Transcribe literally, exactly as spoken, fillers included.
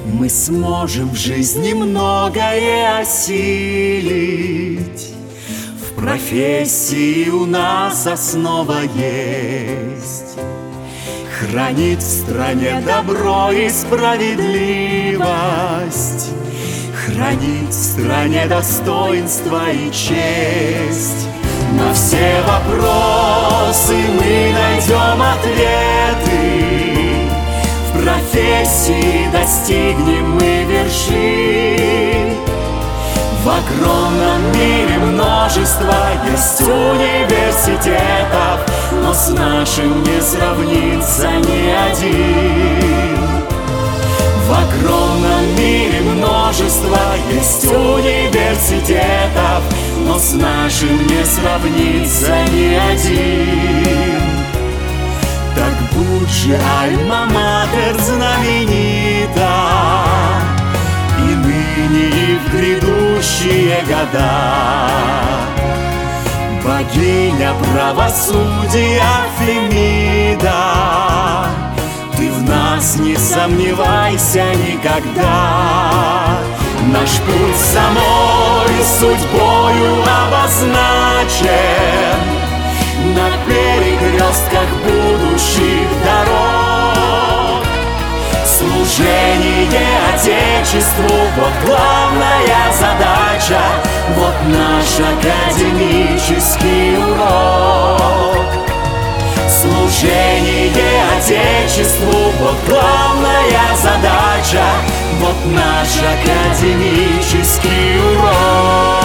Мы сможем в жизни многое осилить. В профессии у нас основа есть. Хранить в стране добро и справедливость, хранить в стране достоинство и честь. На все вопросы мы найдем ответы, в профессии достигнем мы вершин. В огромном мире множество есть университетов, но с нашим не сравнится ни один. В огромном мире множество есть университетов, но с нашим не сравнится ни один. Так будь же альма-матер знаменита и ныне, и в грядущие года. Богиня правосудия Фемида, ты в нас не сомневайся никогда. Наш путь самой судьбою обозначен на перекрестках будущих дорог. Служение Отечеству — вот главная задача, вот наш академический урок. Служение Отечеству — вот главная задача, вот наш академический урок.